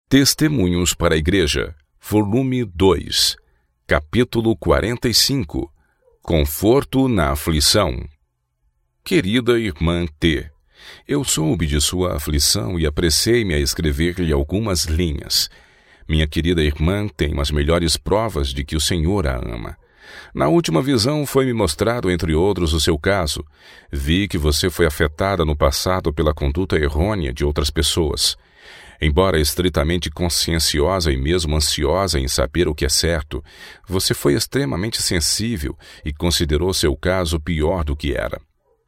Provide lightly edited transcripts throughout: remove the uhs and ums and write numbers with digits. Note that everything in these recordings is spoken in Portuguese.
Testemunhos para a Igreja, volume 2, capítulo 45, Conforto na Aflição. Querida irmã T., eu soube de sua aflição e apressei-me a escrever-lhe algumas linhas. Minha querida irmã tem as melhores provas de que o Senhor a ama. Na última visão foi-me mostrado, entre outros, o seu caso. Vi que você foi afetada no passado pela conduta errônea de outras pessoas. Embora estritamente conscienciosa e mesmo ansiosa em saber o que é certo, você foi extremamente sensível e considerou seu caso pior do que era.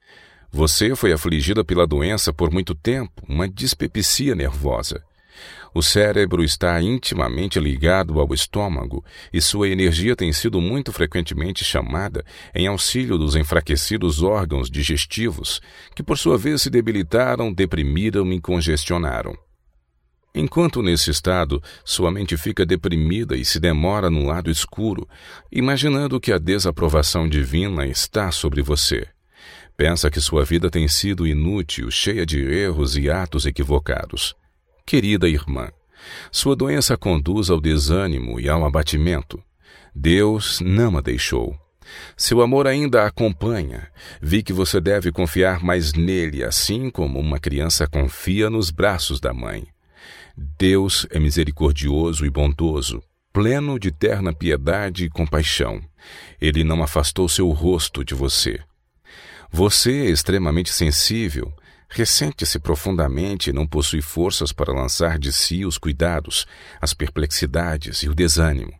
Você foi afligida pela doença por muito tempo, uma dispepsia nervosa. O cérebro está intimamente ligado ao estômago e sua energia tem sido muito frequentemente chamada em auxílio dos enfraquecidos órgãos digestivos, que por sua vez se debilitaram, deprimiram e congestionaram. Enquanto nesse estado, sua mente fica deprimida e se demora no lado escuro, imaginando que a desaprovação divina está sobre você. Pensa que sua vida tem sido inútil, cheia de erros e atos equivocados. Querida irmã, sua doença conduz ao desânimo e ao abatimento. Deus não a deixou. Seu amor ainda a acompanha. Vi que você deve confiar mais nele, assim como uma criança confia nos braços da mãe. Deus é misericordioso e bondoso, pleno de terna piedade e compaixão. Ele não afastou seu rosto de você. Você é extremamente sensível, ressente-se profundamente e não possui forças para lançar de si os cuidados, as perplexidades e o desânimo.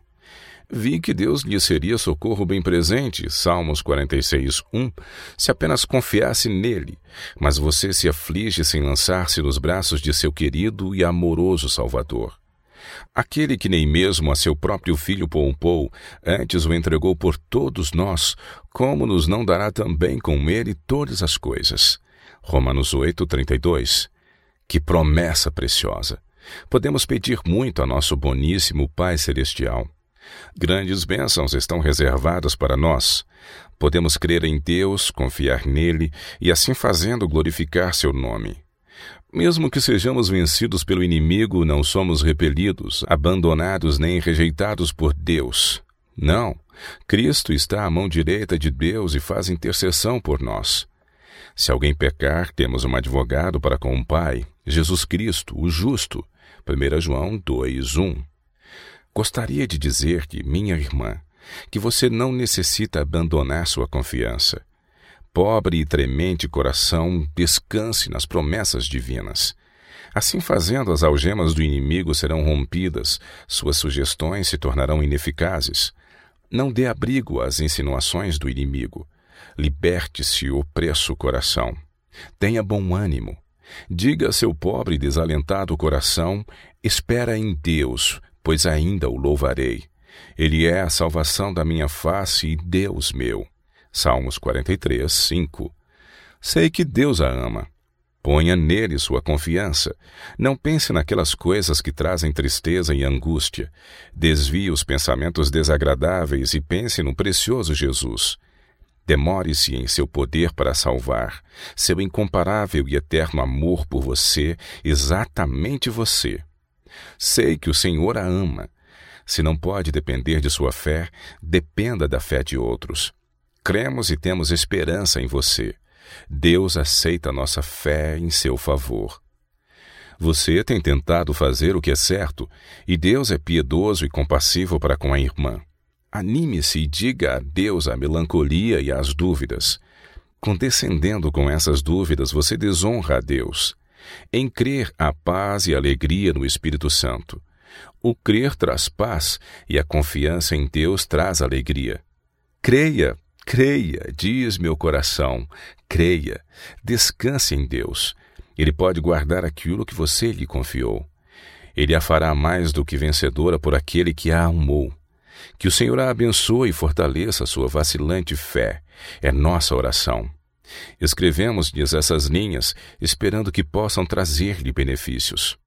Vi que Deus lhe seria socorro bem presente, Salmos 46:1, se apenas confiasse nele, mas você se aflige sem lançar-se nos braços de seu querido e amoroso Salvador. Aquele que nem mesmo a seu próprio filho poupou, antes o entregou por todos nós, como nos não dará também com ele todas as coisas? Romanos 8:32. Que promessa preciosa! Podemos pedir muito a nosso boníssimo Pai Celestial. Grandes bênçãos estão reservadas para nós. Podemos crer em Deus, confiar nele e, assim fazendo, glorificar seu nome. Mesmo que sejamos vencidos pelo inimigo, não somos repelidos, abandonados nem rejeitados por Deus. Não, Cristo está à mão direita de Deus e faz intercessão por nós. Se alguém pecar, temos um advogado para com o Pai, Jesus Cristo, o justo. 1 João 2:1. Gostaria de dizer-lhe, minha irmã, que você não necessita abandonar sua confiança. Pobre e tremente coração, descanse nas promessas divinas. Assim fazendo, as algemas do inimigo serão rompidas, suas sugestões se tornarão ineficazes. Não dê abrigo às insinuações do inimigo. Liberte-se o opresso coração. Tenha bom ânimo. Diga a seu pobre e desalentado coração, espera em Deus, pois ainda o louvarei. Ele é a salvação da minha face e Deus meu. Salmos 43:5. Sei que Deus a ama. Ponha nele sua confiança. Não pense naquelas coisas que trazem tristeza e angústia. Desvie os pensamentos desagradáveis e pense no precioso Jesus. Demore-se em seu poder para salvar, seu incomparável e eterno amor por você, exatamente você. Sei que o Senhor a ama. Se não pode depender de sua fé, dependa da fé de outros. Cremos e temos esperança em você. Deus aceita nossa fé em seu favor. Você tem tentado fazer o que é certo, e Deus é piedoso e compassivo para com a irmã. Anime-se e diga adeus à melancolia e às dúvidas. Condescendendo com essas dúvidas, você desonra a Deus. Em crer, há paz e alegria no Espírito Santo. O crer traz paz e a confiança em Deus traz alegria. Creia, creia, diz meu coração, creia. Descanse em Deus. Ele pode guardar aquilo que você lhe confiou. Ele a fará mais do que vencedora por aquele que a amou. Que o Senhor a abençoe e fortaleça a sua vacilante fé. É nossa oração. Escrevemos-lhes essas linhas, esperando que possam trazer-lhe benefícios.